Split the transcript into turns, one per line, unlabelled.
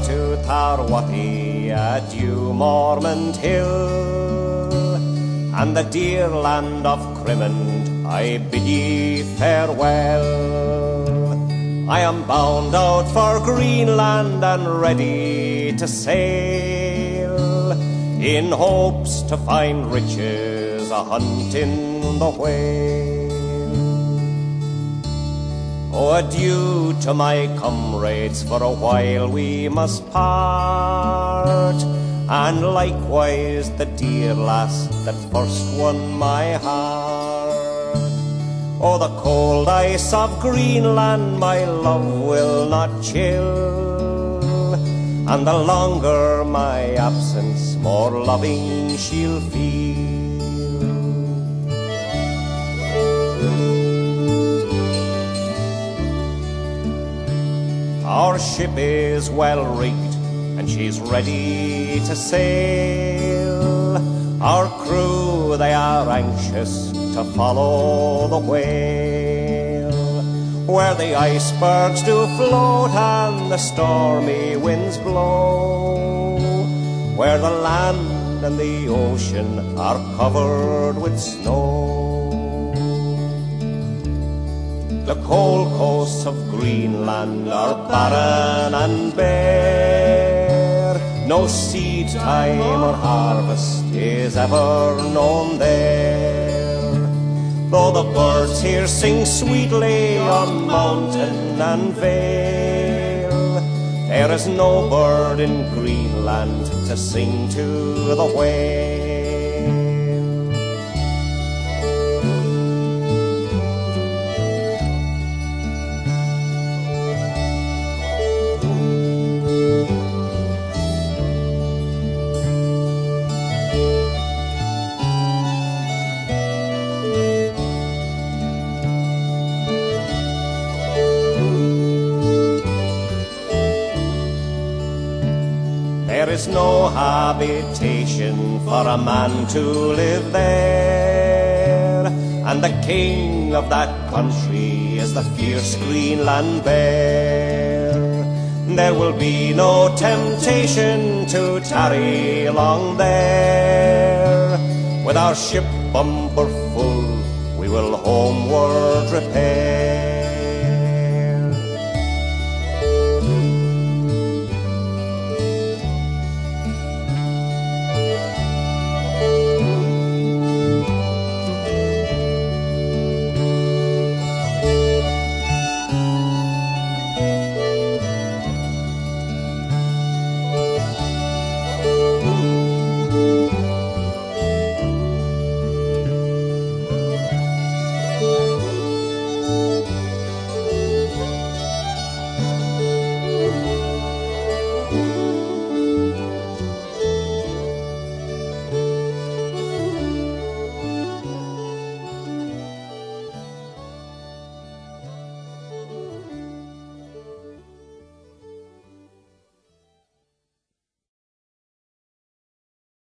to Tarwatty at Dewmormont Hill, and the dear land of Crimond, I bid ye farewell. I am bound out for Greenland and ready to sail, in hopes to find riches a-hunting the whale. Oh, adieu to my comrades, for a while we must part, and likewise the dear lass that first won my heart. Oh, the cold ice of Greenland my love will not chill, and the longer my absence, more loving she'll feel. Our ship is well rigged, and she's ready to sail. Our crew, they are anxious to follow the whale, where the icebergs do float and the stormy winds blow, where the land and the ocean are covered with snow. The cold coasts of Greenland are barren and bare, no seed time or harvest is ever known there. Though the birds here sing sweetly on mountain and vale, there is no bird in Greenland to sing to the whale. There is no habitation for a man to live there, and the king of that country is the fierce Greenland bear. There will be no temptation to tarry long there. With our ship bumper full, we will homeward repair.